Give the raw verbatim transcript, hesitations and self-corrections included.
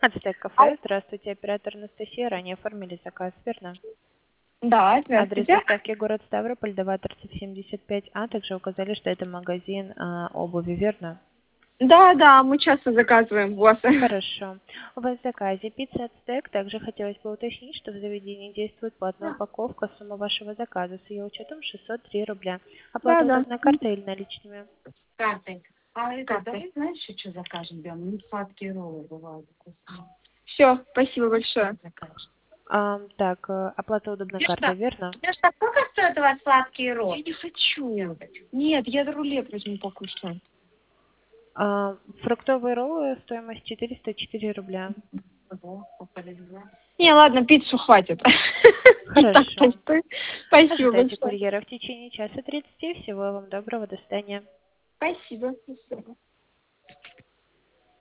Ацтек А, кафе. Здравствуйте, оператор Анастасия. Ранее оформили заказ, верно? да, Адрес здравствуйте. доставки город Ставрополь, Даваторцев, семьдесят пять А. Также указали, что это магазин а, обуви, верно? Да, да, мы часто заказываем у вас. Хорошо. У вас в заказе пицца Ацтек. Также хотелось бы уточнить, что в заведении действует платная упаковка. Сумма вашего заказа с ее учетом шестьсот три рубля. Да, Оплата да. удобной картой или наличными? Картой. А это, давай, знаешь, что закажем, Бен? Ну, сладкие роллы бывают вкусные. Все, спасибо большое. Закажем. А, так, э, оплата удобной картой, Девушка, верно? девушка, сколько стоят у вас сладкие роллы? Я не хочу. Нет, я рулет возьму покушать. А, фруктовые роллы, стоимость четыреста четыре рубля. Ого, полезно. Не, ладно, пиццу хватит. И так Хорошо. постой. Спасибо Ожидайте большое. курьера в течение часа тридцати. Всего вам доброго. До свидания. Спасибо. Спасибо.